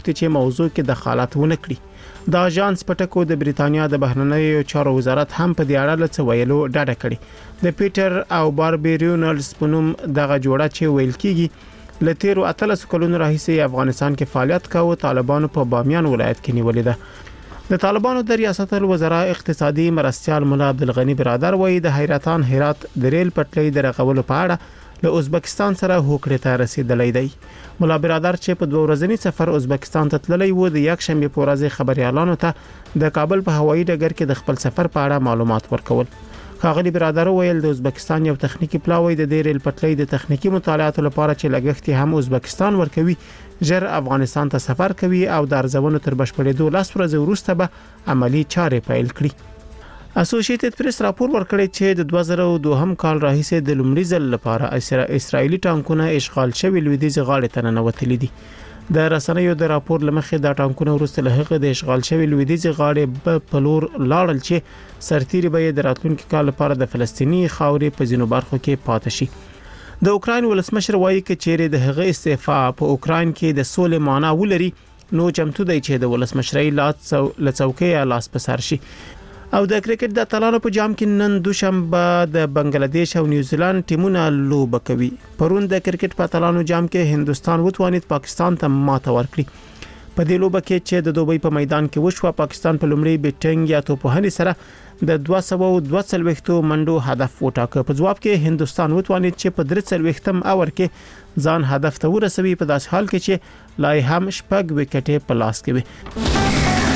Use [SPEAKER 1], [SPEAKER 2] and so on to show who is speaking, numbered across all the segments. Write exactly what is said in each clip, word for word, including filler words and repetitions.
[SPEAKER 1] چې موضوع کې دخالت ونه کړي. د اژانس پټکو د بریتانیا د بهرنیو چارو وزارت هم په دې اړه څه ویلو ډاډه کړي. د پیټر او باربیرونلز په نوم دغه جوړه چې ویل کیږي له تیرو اتلس کلونو راهیسې افغانستان کې فعالیت کاوه، طالبانو په بامیان ولایت کې نیولې ده. د طالبانو د ریاست الوزرا اقتصادي مرستيال مولا عبدالغنی برادر وایي د حیرتان هرات د ریل پټلۍ د رغولو په اړه له ازبکستان سره هوکړې ته رسیدلې دی. مولا برادر چې په دوه ورځنی سفر ازبکستان ته تللی و، د یک شنبه په ورځ خبريالانو ته د کابل په هوایي ډګر کې د خپل سفر په اړه معلومات ورکول. ښاغلي برادر ویل د ازبکستان یو تخنیکی پلاوی د ریل پټلۍ د تخنیکی مطالعاتو لپاره چې لګښت هم ازبکستان ورکوي، ژر افغانستان ته سفر کوي او د ارزونو تر بشپړېدو لاس ورځې وروسته به عملی چارې پیل کړي. اسوسییټډ پریس راپور ورکړی چې د دوه زره دوه کال راهیسې د لومړي ځل لپاره اسرائیلي ټانکونه اشغال شوی لویدیځ غاړې ته ننوتلي دي. د رسنیو د راپور لمخې د ټانکونو وروسته له هغه د اشغال شوی لویدیځ غاړې په لور لاړل چې سرتیري به د راتلونکي کال لپاره د فلسطینی خاورې په ځینو برخو کې پاتې شي. د اوکراین ولسمشر وایي چې چیرې د هغه استعفا په اوکراین کې د سولې معنا ولري، نو چمتو دی چې د ولسمشرۍ لاس لڅوکۍ لاس په سر شي. او د کرکټ د اتلانو په جام کې نن دوشنبه د بنگلاديش او نیوزیلند ټیمونه لوبه کوي. پرون د کرکټ په اتلانو جام کې هندستان وتوانید پاکستان ته ماته ورکړي. په دې لوبه کې چې د دوبۍ په میدان کې وشو، پاکستان په لومړي بیټینګ یا توپوهنې سره د دوه سوه دوه څلوېښت منډو هدف وټاکه. په جواب کې هندستان وتوانید چې په درې څلوېښتم اور کې ځان هدف ته ورسوي، په داسې حال کې چې لای هم شپږ وکټې په لاس کې وي.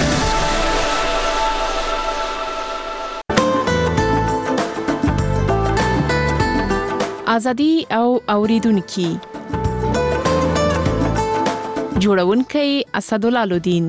[SPEAKER 2] ازادي او اوریدونکو جوړونکي اسدالله لودین.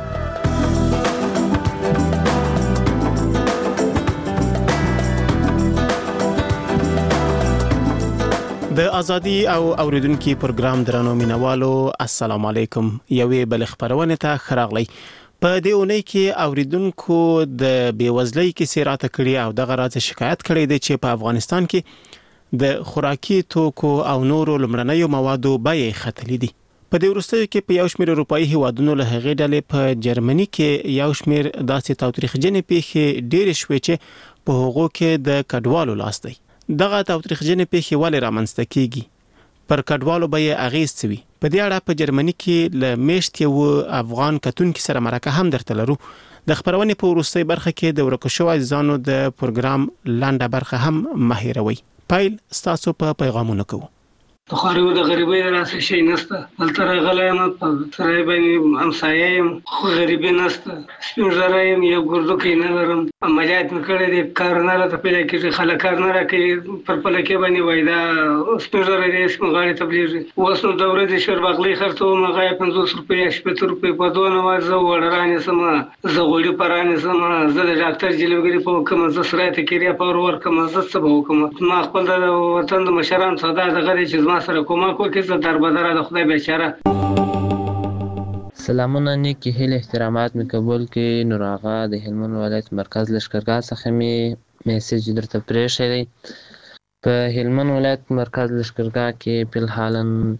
[SPEAKER 1] د ازادي او اوریدونکو پروګرام درنو مینوالو، السلام علیکم. یوې بل خبرونه ته خراغلی. په دې اونۍ کې اوریدونکو د بیوزلۍ کې سیرات کړي او د غراض شکایت کړي دي چې په افغانستان کې د خوراکي توکو او نورو لمړنیو موادو بیې ختلې دي. په دې وروستیو کې په یو شمېر اروپאי هیوادونو له هغې ډلې په جرمني کې یو شمېر داسې تاوتریخجنې پیښې ډېرې شوې چې په هغو کې د کډوالو لاس دی. دغه تاوتریخجنې پیښې ولې رامنځته کیږي؟ پر کډوالو به یې اغیز څه وي؟ په دې اړه په جرمني کې له میاشت یو افغان کتونکو سره مرکه هم درته لرو. د خبرونې په وروستۍ برخه کې د ورکو شوو عزیزانو د پروګرام لنډه برخه هم مهیروي. پایل ستاسو په پیغامونو کوو.
[SPEAKER 3] خو د غریبۍ راسه شي نسته، دلته راغلی یم په ترای باندې همسایه یم، خو غریبي نسته. سپین ږیری یم، یو ګردوکی نه لرم، عملیات مې کړی دی، کار نه راته پیدا کېږي، خلک کار نه راکوي، پر پلکې باندې وایي دا سپین ږیری دی سپین غاړې تبلیږي. اوس نو د ورځې شوربغلۍ خرڅوم، هغه یې پنځوس روپۍ یا شپېته روپۍ په دوه نوه زه وړه رانیسم، زه غوړي په رانیسم، زه د ډاکټر جلوګري په وکړم، زه سرای ته کریا په ور ورکړم، زه څه به وکړم؟ ما خپل د وطن د مشرانو څخه دا دغه دی چې سره کومک وکړي، زه دربدره د خدای بیچاره.
[SPEAKER 4] سلامونه، نیکی هیله احترامات مې قبول کړي. نور آغا د هلمند ولایت مرکز لښکرګاه څخه مې میسج درته پرېښی دی. په هلمند ولایت مرکز لښکرګاه کې فلحالا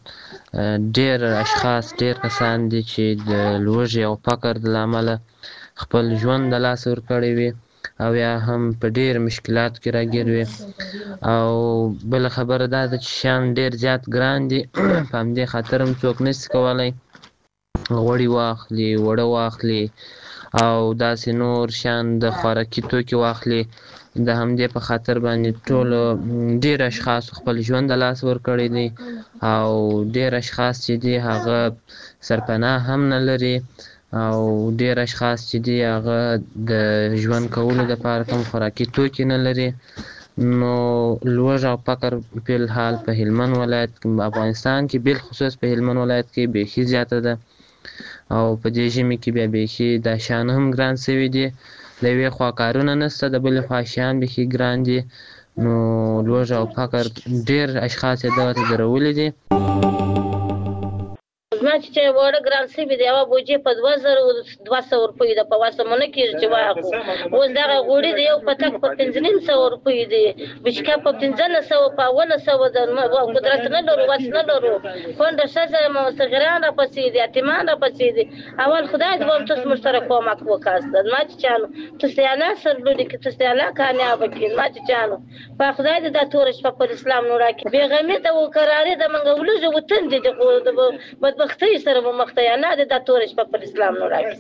[SPEAKER 4] ډېر اشخاص ډېر کسان دي چې د لوږې او فقر د امله خپل ژوند د لاسه ورکړی وي او یا هم په ډېر مشکلاتو کې راګیر وي. او بل خبره دا ده چې شیان ډېر زیات ګران دي، په همدې خاطر هم څوک نشي کولی غوړي واخلي، وړه واخلي او داسې نور شیان د خوراکي توکي واخلي. د همدې په خاطر باندې ټولو ډېر اشخاص خپل ژوند د لاس ورکړی دی او ډېر اشخاص چې دي هغه سرپناه هم نه لري او ډېر اشخاص چې دي هغه د ژوند کولو دپاره کوم خوراکي توکي نه لري. نو لوږه او فقر فلحال په هلمند ولایت کې، افغانستان کې بالخصوص په هلمند ولایت کې بیخي زیاته ده او په دې ژمي کې بیا بیخي دا شیان هم ګران شوي دي. د یوې خوا کارونه نشته، د بلې خوا شیان بیخي ګران دي. نو لوږه او فقر ډېر اشخاص یې دغه ته درولي دي.
[SPEAKER 5] زما چې چې وړه ګران سوي دی یوه بوجۍ په دوه زره دوه سوه روپیو ده په وسمونه کېږي چې واخلو اوس دغه غوړي د یو پتک په پنځه نیم سوه روپیو دي بشکه په پنځه نه سوه په اوله سوه ده قدرت نه لرو وس نه لرو کونډه ښځه صغیران راپسې دي یتیمان راپسې دي اول خدای دې به تاسو موږ سره کومک وکړاست ما چې چانو تاسو یې الله سرلوړي کړي تاسو یې الله کامیابه کړي ما چې چانو په خدای دې دا توره شپه پر اسلام نور راکړي بېغمي ده او کراري ده موږ ولوژو وطن دي د بدبختۍ سره به مخ ته یا نه دې دا توره شپه پر اسلام نور راکړي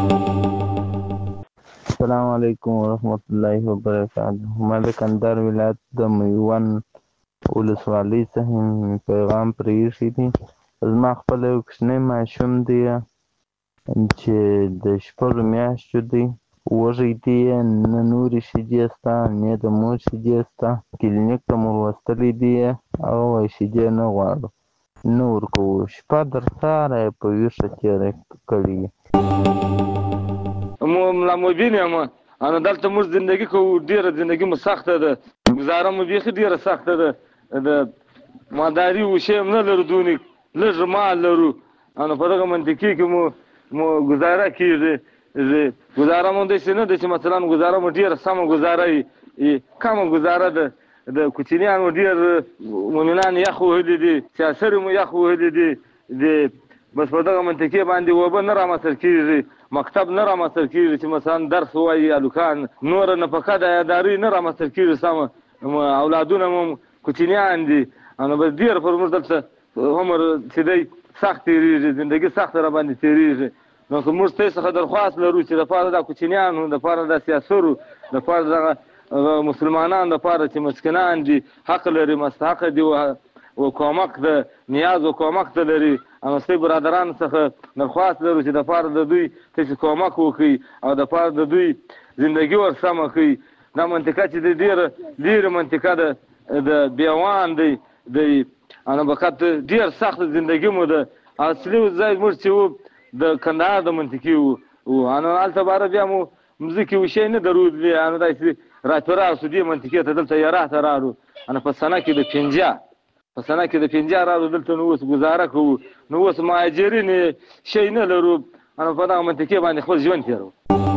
[SPEAKER 6] السلام علیکم ورحمت الله وبرکاته ما د کندهار ولایت د میوند ولسوالۍ څخه پیغام پرې ایښی دی زما خپل یو کوچنی ماشوم دی چې د شپږو میاشتو دی وږی دی نه نورې شیدې شته نه د مور شیدې شته کلینیک ته مو ورستلی دی هغه وایي شیدې نه غواړو نه ورکوو شپه در سهاره یې په ویښه تېره کړې
[SPEAKER 7] ملا مبین یم انا دلته موږ زندګي کوو ډېره زندګي مو سخته ده ګزاره مو بیخي ډېره سخته ده د مالداري وشی هم نه لرو دونې لږ مال لرو انا په دغه منطقې کې مو مو ګزاره کېږي ګزاره مو داسې نه ده چې مثلا ګزاره مو ډېره سمه ګزاره وي کمه ګزاره ده د کوچنیانو ډېر مؤمنان یخ وهلي دي سیاسرې مو یخ وهلي دي د بس په دغه منطقې باندې اوبه نه رامسر کېږي مکتب نه رامسر کېږي چې مثلا درس ووایي هلکان نوره نفقه د عیادارۍ نه رامسر کېږي سمه اولادونه مو کوچنیان دي نو بس ډېر پر موږ دلته عمر چې دی سخت تېرېږي زندګي سخته را باندې تېرېږي نو که موږ تاسې څخه درخواست لرو چې دپاره د کوچنیانو دپاره د سیاسرو دپاره دغه مسلمانانو دپاره چې مسکینان دي حق لري مستحق دي و کومک د نیاز و کومک ته لري نو ستاسې برادرانو څخه درخواست لرو چې دپاره د دوی تاسې کومک وکړي او دپاره د دوی زندګي ورسمه کړي دا منطقه چې دی ډېره لرې منطقه ده د بیوان دی دی انا فقط ډېر سخت زندګي مو ده اصلي ځای موږ چې وو د کندهار د منطقې وو انا هلته باره بیا مو مځکې وشی نه درلودلې انا داسې راپه راسو دې منطقې ته دلته یراح ته راغلو انا په سنه کې د پنجاه په سنه کې د پنجاه راغلو دلته نو اوس ګزاره کوو نو اوس مهاجرین شی نه لرو انا په دغه منطقې باندې خپل ژوند تېروو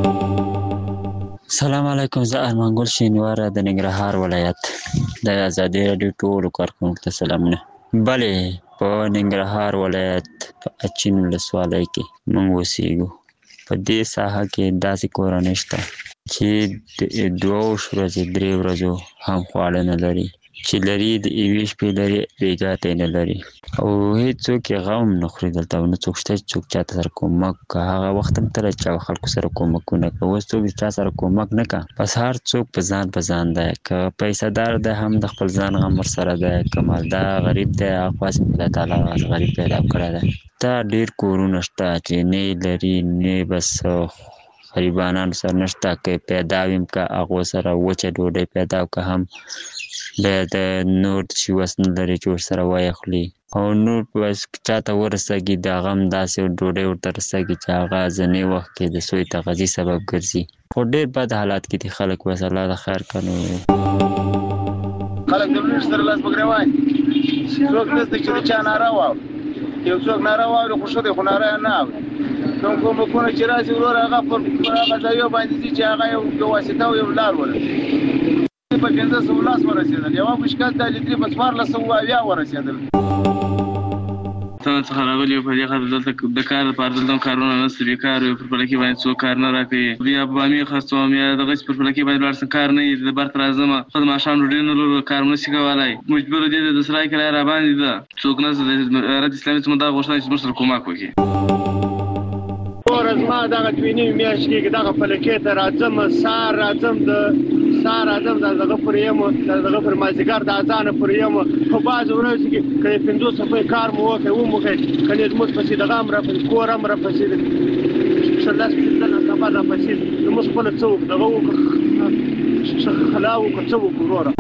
[SPEAKER 8] سلام علیکم زه ارمان ګل شینواره د ننګرهار ولایت د ازادي راډیو ټولو کارکوونکو ته سلامونه بلې په ننګرهار ولایت په اچین ولسوالۍ کې موږ اوسېږو په دې ساحه کې داسې کورنۍ شته چې د دوه ورځې درې ورځو هم خواړه نه لري چې لري د یوې شپې لري بېګا ته یې نه لري او هېڅوک یې غم نه خوري دلته او نه څوک شته چې څوک چاته سره کومک که هغه وخت هم ته له چا خلکو سره کومکونه کوه اوس څوک د چا سره کومک نه کوه بس هر څوک په ځان په ځان دی که پیسه دار دی هم د خپل ځان غم ورسره دی که مالدار غریب دی هغه خاص الله تعالی غریب پیدا کړی دی دا ډېر کورونه شته چې نه لري نه بس غریبانانو سره نشته که پیدا ویم که هغو سره وچه ډوډۍ پیدا که هم بیا د نور چې وس نه لري چې ورسره ویخلي او نور بس چاته ورسېږي د هغه هم داسې ډوډۍ ورته رسېږي چې هغه ځینې وخت کې د سوی تغذي سبب ګرځي خو ډېر بد حالات کې دي خلک بس الله د خیر کنو
[SPEAKER 9] خلک د بلوش سره لاس بګروان څوک نشته چې د چا ناره واوري یو څوک ناره واوري خو ښه دی خو ناره نه اوري کوم کومکونه چې راسي ورور هغه پر هغه ځایو باندې ځي چې هغه یو واسطه او یو لار ولري په پنځه سوه لاس ورسېدل یوه مشکل دا لیدري په څوارلس سوه اویا ورسېدل
[SPEAKER 10] څنګه څخه راغلي یو په دې خاطر دلته د کار لپاره دلته کارونه نشته بېکار یو پر فلکي باندې څوک کار نه راکوي بیا بامې خرڅوم یا دغه چې پر فلکي باندې لاړ شم کار نه وي د بر ته راځم خپل ماښام ډوډۍ نه لرو کار نشي کولی مجبور دي د سرای کرایه راباندې ده څوک نشته د رد اسلامي څخه دا غوښتنه چې موږ سره کومک وکړي
[SPEAKER 11] ورځ ما دغه دوې نوي میاشتې کېږي دغه فلکې ته راځم سهار راځم د سهار راځم د دغه پورې یم د دغه پر مازدیګر د اذانه پورې یم په بعضې ورځو کې که د پنځوس روپۍ کار مو وکړی ومو کوي که زموږ پسې دغه هم راپسې کور هم راپسې شلس پنځلس نفر راپسې نو موږ خپله څه وکړو دغه وکړو خلا وکړو څه وکړو وروره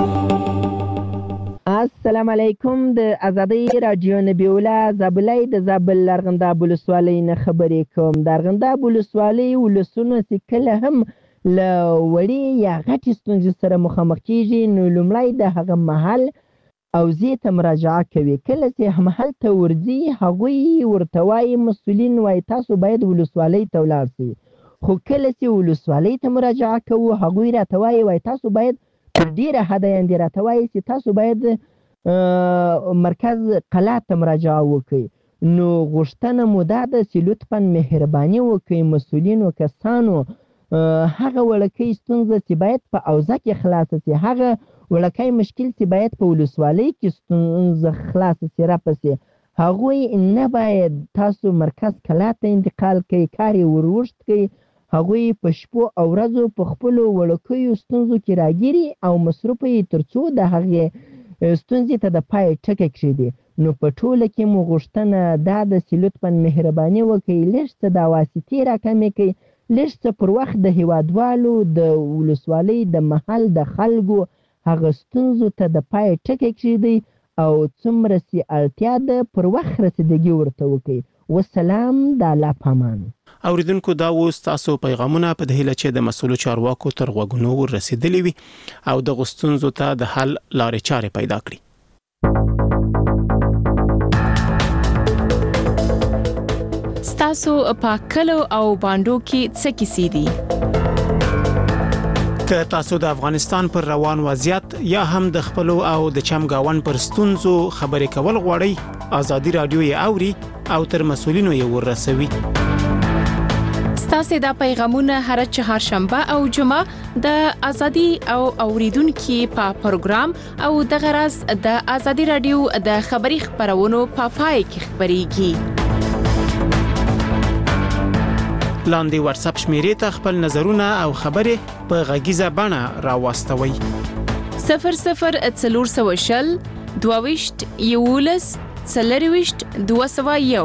[SPEAKER 12] السلام علیکم د ازادۍ راډیو نبیوله زابلی د زابل ارغنداب ولسوالۍ نه خبرې کوم د ارغنداب ولسوالۍ ولسونه چې کله هم له وړې یا غټې ستونزې سره مخامخ کېږي نو لومړی د هغه محل اوزې ته مراجعه کوي. کله چې همهلته ورځي هغوی ورته وایي مسؤلین وایي تاسو باید ولسوالۍ ته ولاړ شئ. خو کله چې ولسوالۍ ته مراجعه کوو هغوی راته وایي وایي تاسو باید تر ډېره حده یعنې راته وایي چې تاسو باید مرکز قلعه ته مراجعه وکړئ. نو غوښتنه مو دا ده چې لطفا مهرباني وکړئ مسؤلینو کسانو هغه وړوکی ستونزه چې باید په اوضاع کې خلاصه شي، هغه وړوکی مشکل چې باید په ولسوالۍ کې ستونزه خلاصه شي راپسې هغوی نه باید تاسو مرکز قلعه ته انتقال کوئ، کار یې ور اوږد کړئ. هغوی په شپو او ورځو په خپلو وړوکیو ستونزو کې راګیري او مصروف یې تر څو د هغې ستونزې ته د پای ټکی کښېږدي. نو په ټوله کې مو غوښتنه دا ده چې لطفا مهرباني وکړئ لږ څه دا واسطې راکمې کړئ، لږ څه پر وخت د هیوادوالو د ولسوالۍ د محل د خلکو هغه ستونزو ته د پای ټکی کښېږدئ او څومره چې اړتیا ده پر وخت رسیدګي ورته وکړئ. والسلام، د الله په امان.
[SPEAKER 1] اوریدونکو دا و ستاسو پیغامونه په دې هیله چې د مسؤلو چارواکو تر غوږونو ورسېدلي وي او د ستونزو ته د حل لارې چارې پیدا کړي.
[SPEAKER 2] ستاسو په کلو او باندو کې څه کیسې دي؟
[SPEAKER 1] که تاسو د افغانستان پر روان وضعیت یا هم د خپلو او د چمګاون پر ستونزو خبرې کول غواړئ، ازادي رادیو یې اوري او تر مسؤلینو یې ورسوي.
[SPEAKER 2] ستاسو دا پیغامونه هر چهارشنبه او جمعه د ازادي او اوریدونکو په پروګرام او د غرض د ازادي رادیو د خبري خبرونو په پای کې خبريږي. لاندې واتس اپ شمیرې ته خپل نظرونه او خبرې په غږیزه بڼه راوستوي. صفر صفر څلور سوه شل دوه ویشت یولس څلور ویشت دوه سوه یو.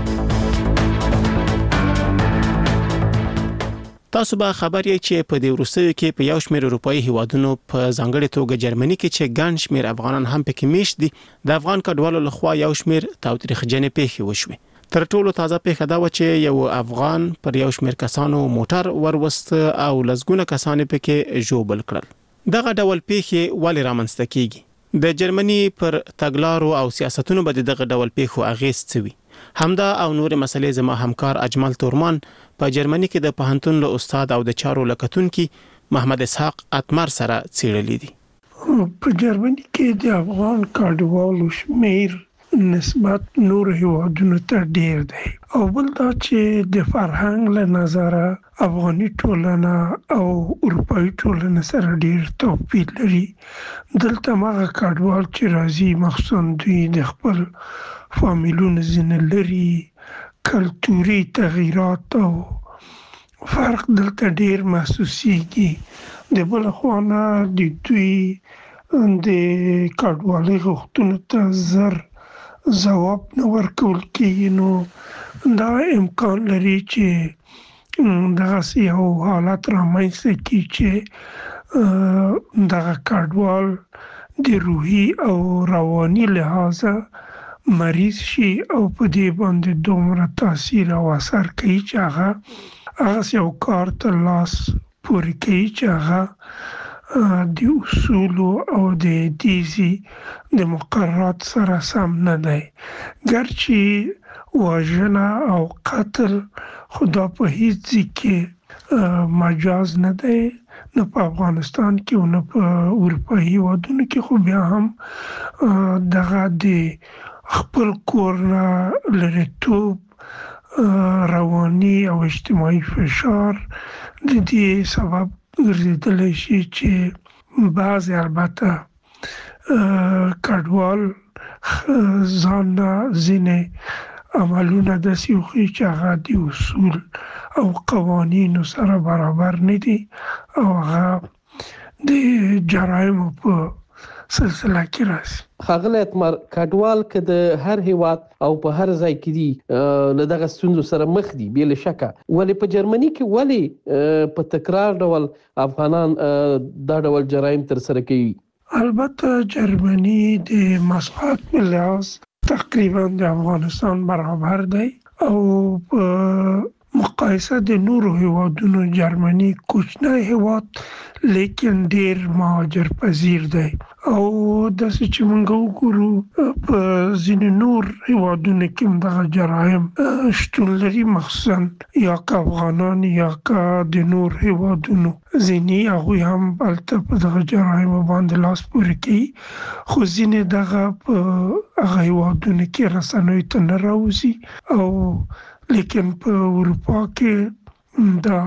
[SPEAKER 1] تاسو به خبر یې چې په دې وروستیو کې په یو شمېر اروپایي هیوادونو په ځانګړې توګه جرمني کې چې ګڼ شمېر افغانان هم پکې میشت دي، د افغان کډوالو لخوا یو شمېر تاوتریخجنې پیښې وشوې. تر ټولو تازه پیښه دا و چې یو افغان پر یو شمېر کسانو موټر وروست او لزګونه کسان پکې ژوبل کړل. دغه ډول پیښې ولې رامنځته کیږي؟ د جرمني پر تګلارو او سیاستونو باندې دغه ډول پیښو اغیز څه وي؟ همدا او نور مسلې زما همکار اجمل تورمان په جرمني کې د پوهنتون له استاد او د چارو لکتونکي محمد اسحاق اتمر سره څېړلې دي.
[SPEAKER 13] په جرمني کې د افغان کډوالو شمیر نسبت نور هیوادونو ته ډیر دی او بل دا چې د فرهنګ له نظره افغاني ټولنه او اروپایي ټولنه سره ډیر توپیر لري. دلته هغه کډوال چې راځي مخصوصا دوی د خپل فامیلونو ځینې لري، کلتوري تغییرات او فرق دلته ډیر محسوسیږي. د بل خوا نه د دوی د کډوالۍ غوښتنو ته زر ځواب نه ورکول کېږي، نو دا امکان لري چې دغسې یو حالت رامنځته کړي چې دغه کډوال د روحي او رواني لحاظه مریض شي او په دې باندې دومره تاثیر او اثر کوي چې هغه هغه یو کار ته لاس پورې کوي چې هغه د اصولو او د دیزي د مقررات سره سم نه دی. ګرچې وژنه او قتل خدا په هیڅ ځای کې مجاز نه دی، نه په افغانستان کې او نه په اروپایي هیوادونو کې، خو بیا هم دغه د خپل کور نه لرېتوب، رواني او اجتماعي فشار د دې سبب ګرځېدلی شي چې بعضې البته کډوال ځان نه ځینې عملونه داسې وښيي چې هغه د اصول او قوانینو سره برابر نه دي او هغه د جرایمو په سلسله کې راځي.
[SPEAKER 14] ښاغلی اتمر، کډوال که د هر هیواد او په هر ځای کې دي له دغه ستونزو سره مخ دي بې له شکه، ولې په جرمني کې ولې په تکرار ډول افغانان دا ډول جرایم ترسره کوي؟
[SPEAKER 13] البته جرمني د مساحت په لحاظ تقریبا د افغانستان برابر دی او په مقایسه د نورو هیوادونو جرمني کوچنی هیواد لیکن ډیر مهاجر پذیر دی او داسې چې موږ وګورو په ځینې نور هیوادونو کې هم دغه جرایم شتون لري، مخصوصا یا که افغانان یا که د نور هیوادونو ځینې هغوی هم هلته په دغه جرایمو باندې لاس پورې کوي، خو ځینې دغه په هغه هیوادونو کې رسنیو ته نه راوځي او لیکن په اروپا کې دا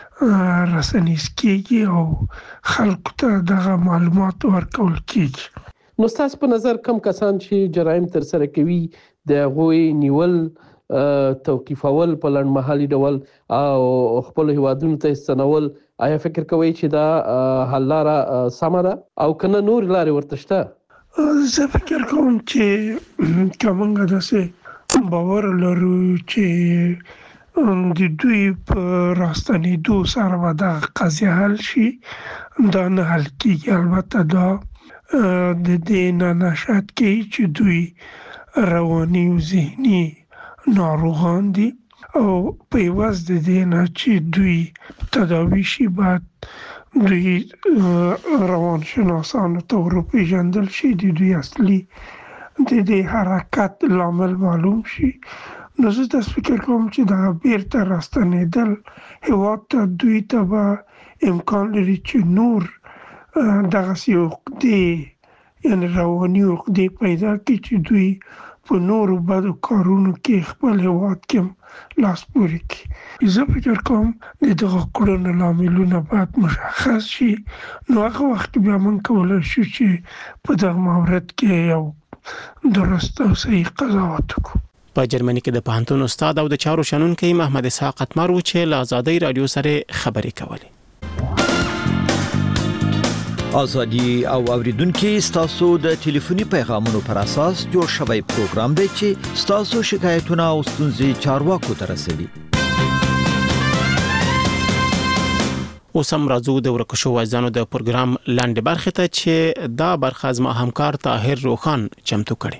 [SPEAKER 13] رسنیز کېږي او خلکو ته دغه معلومات ورکول کېږي.
[SPEAKER 14] نو ستاسو په نظر کم کسان چې جرایم ترسره کوي د هغوی نیول، توقیفول په لنډمهالي ډول او خپل هیوادونو ته ستنول، آیا فکر کوئ چې دا حل لاره سمه ده او که نه نور لارې ورته شته؟
[SPEAKER 13] زه فکر کوم چې که موږ داسې باور لرو چې د دوی په راستنېدو سره به دغه قضیه حل شي، دا نه حل کېږي. البته دا د دې نه نشأت کوي چې دوی رواني او ذهني ناروغان دي او په عوض د دې نه چې دوی تداوي شي باید دوی روانشناسانو ته وروپېژندل شي، د دوی اصلي د دې حرکت لامل معلوم شي. نو زه داسې فکر کوم چې دغه بیرته راستنېدل هېواد ته دوی ته به امکان لري چې نور دغسې عقدې یعنې رواني عقدې پیدا کړي چې دوی په نورو بدو کارونو کې خپل هېواد کې هم لاس پورې کړي. زه فکر کوم د دغه کړنو لاملونه باید مشخص شي، نو هغه وخت بیا موږ کولی شو چې په دغه مورد کې یو درست او صحیح قضاوت وکړو.
[SPEAKER 1] په جرمني کې د پوهنتون استاد او د چارو شنونکی محمد اسحاق اتمر و چې له ازادۍ رادیو سره خبرې کولې.
[SPEAKER 15] ازادي او اوریدونکو ستاسو د ټلیفوني پیغامونو پر اساس جوړ شوی پروګرام دی چې ستاسو شکایتونه او ستونزې چارواکو ته رسوي. اوس هم راځو د ورکو شو وایزانو د پروګرام لاندې برخه ته چې دا برخه از ما همکار طاهر روخان چمتو کړي.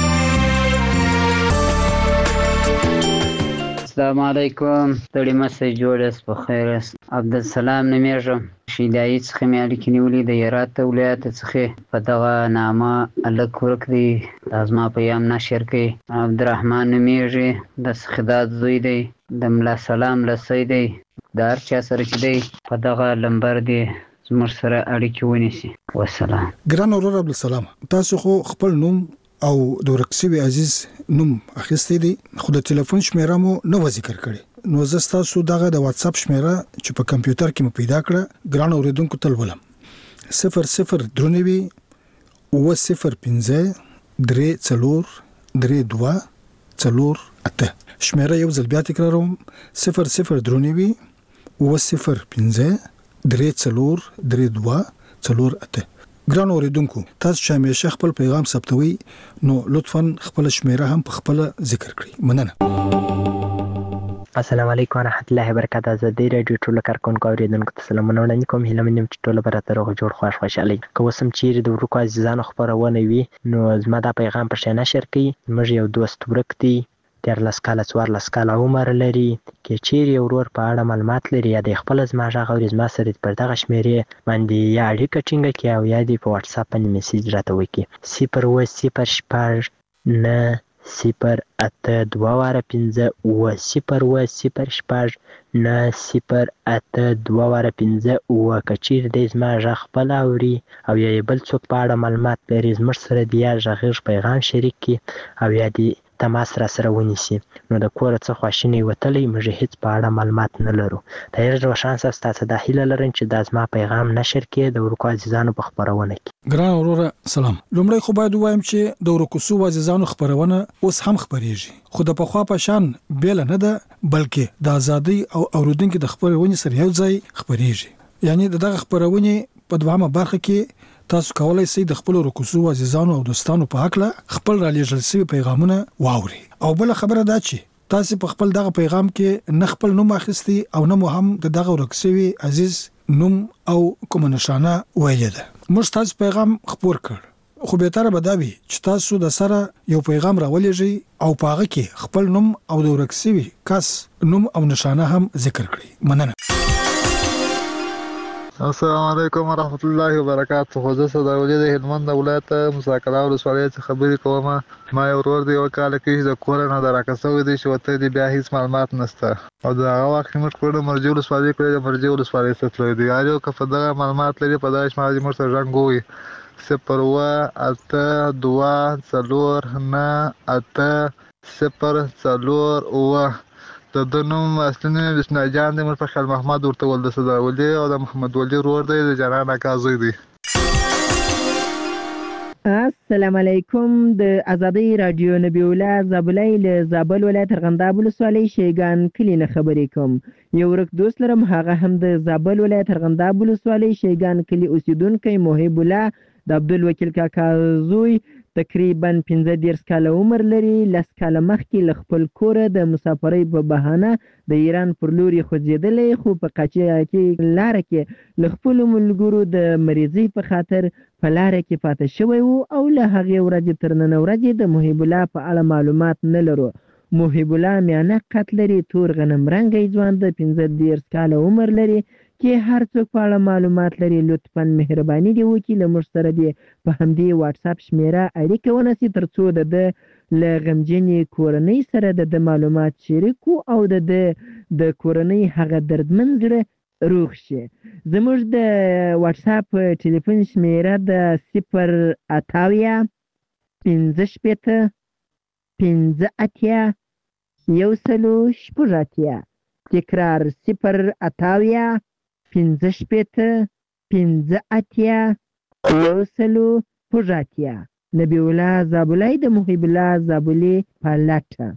[SPEAKER 16] السلام علیکم، ستړي مسئ جوړس په خیر است. عبدالسلام نمیږم، شیدایی څخه مې اړیکې نیولې د هرات ولایت څخه. په دغه نامه الک ورک دی د ازما پیام نشر کوي. عبدالرحمن نمیږي، د سخداد زوی دی، د ملا سلام لسی دی، د هر چا سره چې دی په دغه لمبر دی زموږ سره اړیکې ونیسي. والسلام.
[SPEAKER 17] ګران ورور عبدالسلام، تاسو خو خپل نوم او د ورکسوي عزیز نوم اخیستی دی، خو د ټلیفون شمیره مو نه ذکر کړي، نو زه تاسو دغه د واتس اپ شمیره چې په کمپیوټر کې مو پیدا کړه ګران اوریدونکو ته ولم صفر صفر درنوي او صفر پنځه درې څلور درې دوه څلور اته. شمیره یو ځل بیا تکراروم، صفر صفر درنوي او صفر پنځه درې څلور درې دوه څلور اته. ګران اوریدونکو، تاسو چې همیشه خپل پیغام ثبتوي نو لطفاً خپل شمیره هم په خپل ذکر کړئ. مننه.
[SPEAKER 12] السلام علیکم ورحمت الله وبرکاته. ازادي رادیو ټول کارکونکو اوریدونکو ته سلامونه وړاندې کوم. هیله مې چې ټول به راته روغ جوړ خوښ خوشحالي. که اوس هم چیرې د ورکو عزیزانو خپرونه وي نو زما دا پیغام په شان نشر کړئ. موږ یو دوست ورک دی، دیارلس کاله څوارلس کاله عمر لري. که چیرې یو ورور په اړه معلومات لري یا د خپل زما غږ اوري، زما سره پر دغه شمیرې باندې یا اړیکه ټینګه کړي او یا دې په واتس اپ باندې میسج راته وکړي. صفر اووه صفر شپږ نه صفر اته دوه واره پنځه اووه صفر اووه صفر شپږ نه صفر اته دوه واره پنځه اووه. که چیرې دی زما غږ خپل اوري او یا بل څوک په اړه معلومات لري، زموږ سره د یا غږیز پیغام شریک کړي او یا دې تماس را سره ونیسي. نو د کوره څخه خواشینی وتلی، موږ هیڅ په اړه معلومات نه لرو. طاهر روشان صاحب، تاسو دا هیله لرم چې دا زما پیغام نشر کړئ د ورکو عزیزانو په خپرونه کې.
[SPEAKER 17] ګران وروره سلام. لومړی خو باید ووایم چې د ورکو سو عزیزانو خپرونه اوس هم خپریږي، خو د پخوا په شان بیل نه ده، بلکې د ازادي او اوریدونکو د خپرونې سره یو ځای خپریږي. یعنی دغه خپرونه په دوامه برخه کې تاسو کولای شئ د خپل رکوسو عزیزانو او دوستانو په حق له خپل را لېږل شوي پیغامونه واوري. او بل خبره دا چې تاسو په خپل دغه پیغام کې نه خپل نوم اخیستی او نه مو هم د دغه رکوسوي عزیز نوم او کوم نشانه ویل ده. موږ تاسو پیغام خبر کړ خو به تر به دا وي چې تاسو د سره یو پیغام راولېږئ او په هغه کې خپل نوم او د ورک شوي کس نوم او نشانه هم ذکر کړئ. مننه.
[SPEAKER 18] السلام علیکم ورحمت الله وبرکاته. خو زه صداولي د هلمند ولایت مساکلا ولسوالۍ څخه خبرې کوم. ما یو ورور دی یو کال کې د کور نه درکه شوی دی چې ورته دی بیا هیڅ معلومات نشته او د هغه وخت کې موږ کور مرجع ولسوالۍ کړی د مرجع ولسوالۍ څخه تللی دی. هر یو که په دغه معلومات لري په دغه شمال موږ سره رنګ ووي صفر اوه اته دوه څلور نه اته صفر څلور اوه. د ده نوم اصلي نوم یې بسم الله جان دی. موږ په خیال محمد ورته ول د صداولي او د محمد ولي ورور دی د جانان اکا زوی دی.
[SPEAKER 12] السلام علیکم. د ازادۍ رادیو نبی الله زابلۍ له زابل ولایت ارغنداب ولسوالۍ شیګان کلي نه خبرې کوم. یو ورک دوست لرم هغه هم د زابل ولایت ارغنداب ولسوالۍ شیګان کلي اوسیدونکی محب الله د عبدالوکیل کاکا زوی تقریبا پنځه دېرش کاله عمر لري. لس کاله مخکې له خپل کوره د مسافرۍ په بهانه د ایران پر لور یې خوځېدلی خو په قاچاقي لاره کې له خپلو ملګرو د مریضۍ په خاطر په لاره کې پاتې شوی و او له هغې ورځې تر نن ورځې د محب الله په اړه معلومات نه لرو. محب الله میانه قد لري، تور غنم رنګی ځوان د پنځه دېرش کاله عمر لري. کې هر څوک په اړه معلومات لري لطفا مهرباني دې وکړي له موږ سره دې په همدې واتساپ شمیره اړیکه ونیسي تر څو د ده له غمجنې کورنۍ سره د ده معلومات شریک او د ده د کورنۍ هغه دردمن زړه روغ شي. زموږ د واتساپ ټلیفون شمیره د صفر اتاویا پنځه شپېته پنځه اتیا یو سلو شپږ اتیا. تکرار صفر اتاویا پنځه شپېته پنځه اتیا یو سلو شپږ اتیا. نبی الله زابلۍ د محب الله زابلي په لټه.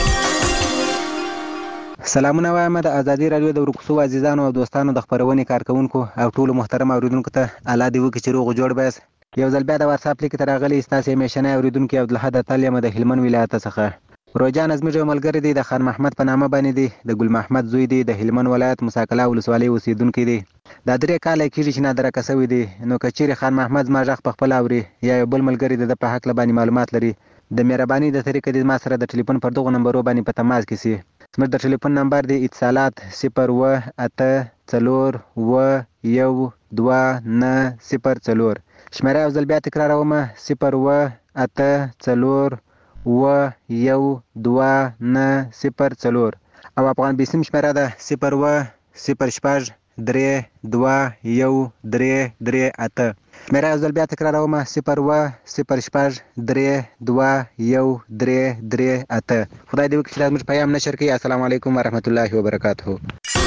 [SPEAKER 19] سلامونه وایم د ازادي رادیو د ورکوسو عزیزانو او دوستانو د خپرونې کارکونکو او ټولو محترم اوریدونکو ته الله دې وکړي چې روغ جوړ بیاست. یو ځل بیا د واتساپ لیک ته راغلی ستاسې همیشنی اوریدونکي عبدالحد اتل یم د هلمند ولایت څخه. روجان زموږ یو ملګری دی د خان محمد په نامه باندې دی د ګل محمد زوی دی د هلمند ولایت مساکلا ولسوالۍ اوسیدونکی دی. دا درې کاله کېږي چې نادرکه شوی دی. نو که چیرې خان محمد زما غږ په خپله اوري یا یو بل ملګری د ده په هکله باندې معلومات لري د مهرباني د طریقې دې ما سره د ټلیفون پر دغو نمبرو باندې په تماس کې سي. زموږ د ټلیفون نمبر دی اتصالات صفر اوه اته څلور اوه یو دوه نه صفر څلور. شمیره یو ځل بیا تکراروم صفر اوه اته څلور اوه یو دوه نه صفر څلور او افغان بیسیم شمیره ده صفر اوه صفر شپږ درې دوه یو درې درې اته. شمیره یو ځل بیا تکراروم صفر اوه صفر شپږ درې دوه یو درې درې اته. خدای دې وکړي چې دا زموږ پیام نشر کړي. السلام علیکم ورحمت الله وبرکاته.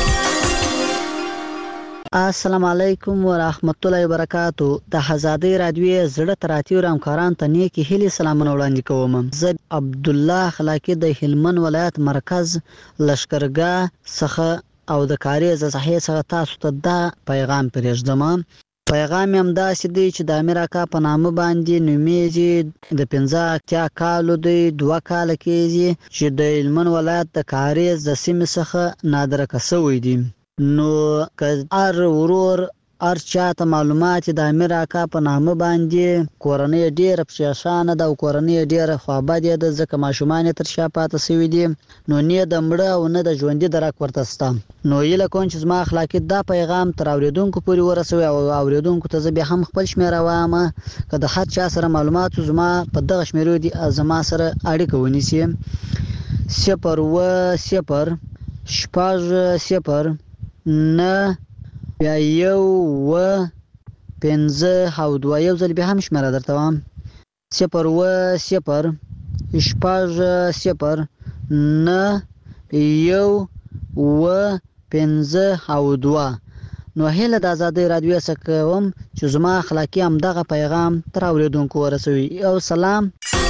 [SPEAKER 20] السلام علیکم ورحمت الله وبرکاتو. د ازادۍ رادیو زړه تر اتیو همکارانو ته نیکې هیلې سلامونه وړاندې کوم. زه عبدالله خلاقي د هلمند ولایت مرکز لشکرګاه څخه او د کاریز صحیح څخه تاسو ته دا پیغام پرېږدم. پیغام یې همداسې دی چې د امیر اکا په نامه باندې نومیږي. د پنځه اتیا کالو دی، دوه کاله کېږي چې د هلمند ولایت د کاریز د سیمې څخه نادرکه شوی دی. نو که هر ورور هر چاته معلومات د امیر اکا په نامه باندې کورنۍ ډېره پریشانه ده او کورنۍ ډېره خوابدې ده ځکه ماشومان یې تر شا پاته شوي دي نو نه د مړه او نه د ژوندي درک ورته شته. نو هیله کوم چې زما اخلاقي دا پیغام تر اورېدونکو پورې ورسوي او اورېدونکو ته زه بیا هم خپل شمېره وایم که د هر چا سره معلومات زما په دغه شمېرو دي زما سره اړیکه ونیسي. صفر اوه صفر شپږ صفر نه بیا یو اوه پنځه او دوه. یو ځل بیا هم شمېره درته وایم صفر اوه صفر شپږ صفر نه یو اوه پنځه او دوه. نو هیله د ازادۍ رادیو څخه کوم چې زما اخلاقي همدغه پیغام تر اورېدونکو ورسوي. او سلام.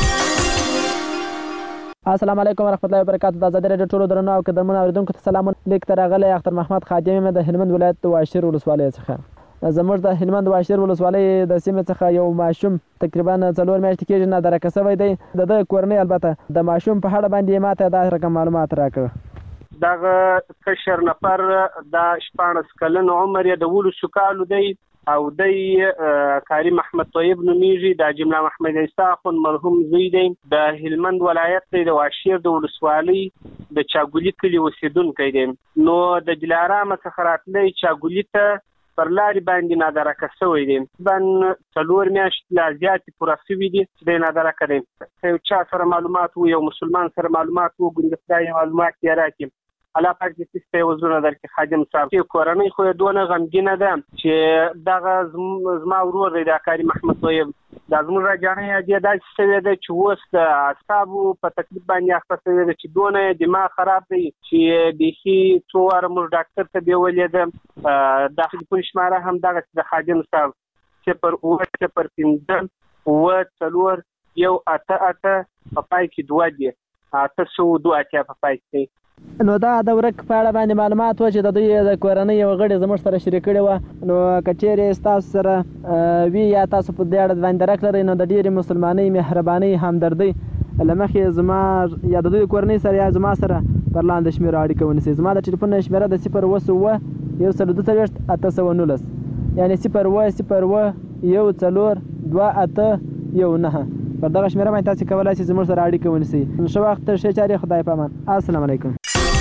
[SPEAKER 21] السلام علیکم ورحمت الله وبرکاتو. د ازادۍ رادیو ټولو درنو او قدرمنو اوریدونکو ته سلام. لیک ته راغلی اختر محمد خادم یم د هلمند ولایت د واشیر ولسوالۍ څخه. زموږ د هلمند واشیر ولسوالۍ د سیمې څخه یو ماشوم تقریبا څلور میاشتې کېږي نادرکه شوی دی. د ده کورنۍ البته د ماشوم په اړه باندې ماته دا رقم معلومات راکړه.
[SPEAKER 11] دغه کشر نفر د شپاړس کلن عمر یې د ولسو کالو دی او د کاری محمد طیب نومیږي د جمله محمد عیسی خون مرحوم زوی دی د هلمند ولایت د واشیر د ولسوالۍ د چاګولی کلی اوسیدونکی دی نو د دلارام څخه راتلی چاګولی ته پر لارې باندې نادرکه شوی دی بن څلور میاشتې لا زیاتې پوره شوي دي چې دی نادرکه دی یو چا سره معلومات و یو مسلمان سره معلومات و ګوندې خدای معلومات یې راکړي الله پاک دې ستاسو وزونه درکړي خادم صاحب چې کورنۍ خو یې دونه غمګینه ده چې دغه زما ورور دی د کاری محمد طیب دا زموږ راجانه یې داسې شوې ده چې اوس د اعصابو په تکلیف باندې اخته شوې ده چې دونه دماغ خراب دی چې بیخي څو واره موږ ډاکټر ته بیولې ده د ټلیفون شماره هم دغه د خادم صاحب صفر اووه صفر پنځه اووه څلور یو اته اته په پای کې دوه دي اته سوه دوه اتیا په پای کې
[SPEAKER 21] نو دا د ورک په اړه باندې معلومات و چې د دوی د کورنۍ یو غړي زموږ سره شریک کړي وه نو که چیرې ستاسو سره وي یا تاسو په دې اړه باندې درک لرئ نو د ډېرې مسلمانۍ مهربانۍ همدردۍ له مخې زما یا د دوی کورنۍ سره یا زما سره پر لاندې شمېره اړیکه ونیسئ زما د ټلیفون شمېره د صفر اووه اووه یو سل دوه څلوېښت اته سوه نولس یعنې صفر اووه صفر اووه یو څلور دوه اته یو نهه پر دغه شمېره باندې تاسې کولی شئ زموږ سره اړیکه ونیسئ ښه وخت ښې چارې خدای په امان السلام علیکم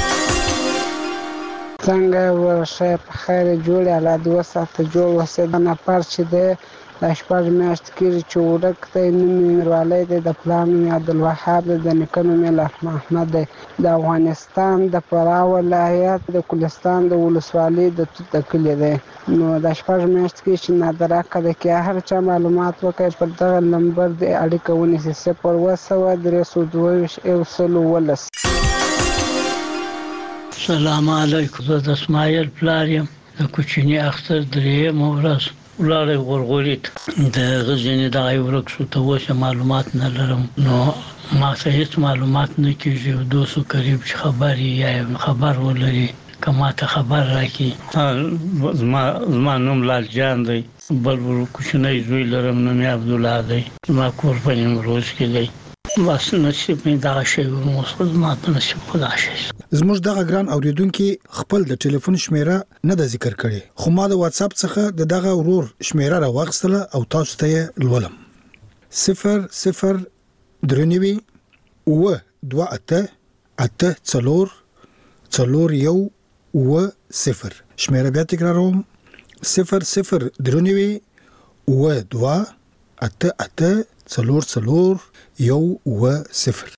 [SPEAKER 3] څنګه ورشه په خیر جوړ الله دې وساته جوړ وسه نه پر چې دی دا شپږ میاشتې کېږي چې ورک دی نوم یې میروالی دی د پلار نوم یې عبدالوهاب دی د نیکه نوم یې لاټ محمد دی د افغانستان د فراه ولایت د کلستان د ولسوالۍ د توت د کلي دی نو دا شپږ میاشتې کېږي چې نادرکه دی که هر چا معلومات وکړي پر دغه نمبر د اړیکه ونیسي صفر اووه سوه درې سوه دوه ویشت یو سل اوولس
[SPEAKER 22] سلام علیکم زه د اسماعیل پلار یم د کوچني اختر درېیمه ورځ ولاړی غورغوري ته د هغه ځینې دغه یې ورک شو ته اوس معلومات نه لرم نو ما ته هېڅ معلومات نه کېږي یو دوست قریب چې خبر یې یا خبر ولري که ما ته خبر راکړي زما زما نوم لال جان دی بل کوچنی زوی لرم نوم یې عبدالله دی زما کور په نیمروز کې دی بس نصیب مې دغه شی اوس خو زما په نصیب خو دغه شی
[SPEAKER 17] زموږ دغه ګران اوریدونکي خپل د ټلیفون شمیره نه د ذکر کړي خو ما د واتس اپ څخه د دغه ورور شمیره راوغستله او تاسو ته یې لولم صفر صفر درنوي اووه دوه اته اته څلور څلور یو اووه صفر شمیره بیا تکراروم صفر صفر درنوي اووه دوه اته اته څلور څلور یو اووه صفر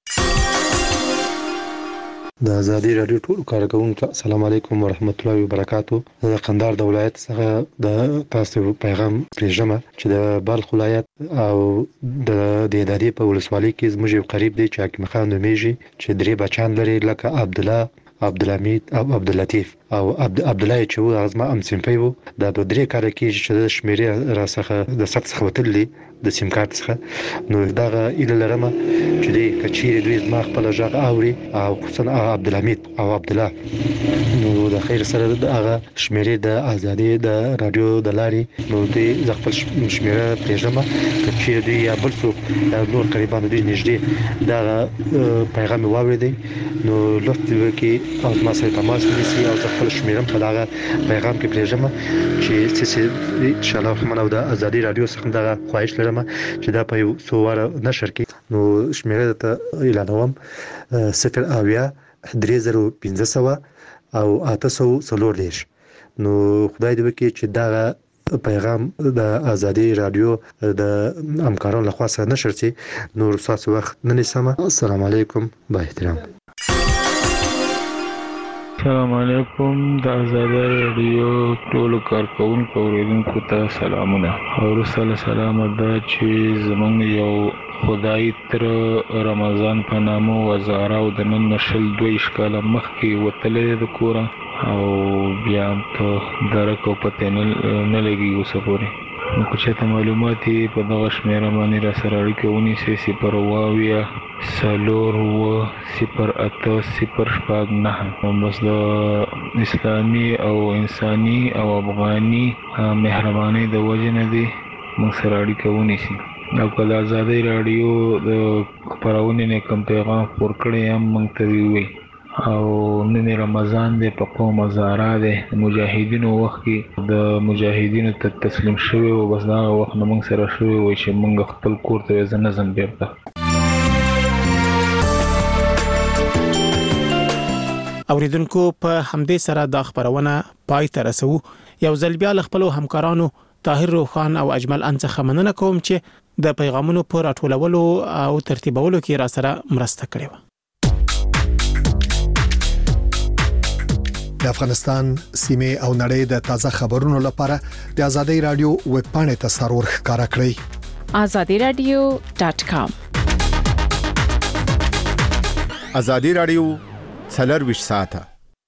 [SPEAKER 23] د ازادي رادیو ټول کارکونکو السلام علیکم ورحمت الله وبرکاتو د قندهار د ولایت څخه د تاسو پیغام پرېږم چې د بلخ ولایت او د دهدادي په ولسوالۍ کې زموږ یو قریب دی چې حکیم خان نومیږي چې درې بچان لري لکه عبدالله عبدالحمید او عبداللطیف او عبدالله چې و هغه زما همصنفی و دا دوه درې کاله کېږي چې د شمېرې راڅخه د سخت څخه وتلي د سیم کارت څخه نو دغه ایله لرم چې دی که چیرې دوی زما خپل غږ اوري او خصوصا عبدالحمید او عبدالله نو د خیر سره هغه شمېرې د ازادي د رادیو د لارې نو دوی زه خپل شمېره پرېږدم که چیرې دوی یا بل څوک یا نور قریبان دوی نږدې دغه پیغام یې واورېدی نو لطف وکړي او زما سره تماس ونیسي او زه خپل شمېره په دغه پیغام کې پرېږدم چې څه انشاءالله رحمن او د ازادي رادیو څخه دغه خواهش لرم چې دا په یو څو واره نشر کې نو شمېره ته اعلانوم صفر اویا درې زره پنځه سوه او اته سوه څلور دېرش نو خدای دې وکړي چې دغه پیغام د ازادي رادیو د همکارانو لخوا سره نشر شي نور ستاسو وخت نه نیسم السلام علیکم با احترام
[SPEAKER 24] السلام علیکم د ازادي رادیو ټولو کارکونکو اوریدونکو ته سلامونه او رسول سلام ده چې زمونږ یو خدای تر رمضان په نامو وزاره او د نن نشل دوی ښکاله مخکې وتلې د کوره او بیا په درک او پته نه لګي اوسه پورې نو که چېرته معلومات یې په دغه شمېره باندې را سره اړیکه ونیسئ صفر اووه اویا څلور اووه صفر اته صفر شپږ نهه بس د اسلامي او انساني او افغاني مهربانۍ د وجې نه دي موږ سره اړیکه ونیسي او که د ازادۍ راډیو د خپرونې نه کوم پیغام خپور کړی هم موږ ته ووایي او نن رمضان دی په قوم زارا دی مجاهدینو وخت کې د مجاهدینو ته تسلیم شوی او بس دا وخت موږ سره شوی و چې موږ خپل کور ته ځنه زم بیرته.
[SPEAKER 1] اوریدونکو په همدې سره دا خبرونه پای ته رسو. یو ځل بیا خپل همکارانو طاهر روخان او اجمل انڅخه مننه کوم چې د پیغامونو پر راټولولو او ترتیبولو کې را سره مرسته کړې و.
[SPEAKER 4] د افغانستان سیمه او نړۍ د تازه خبرونو لپاره د آزادۍ رادیو ویب پاڼې ته سرور ښکارا کړئ
[SPEAKER 2] azadi radio dot com.
[SPEAKER 5] آزادۍ رادیو څلور ویشت ساعته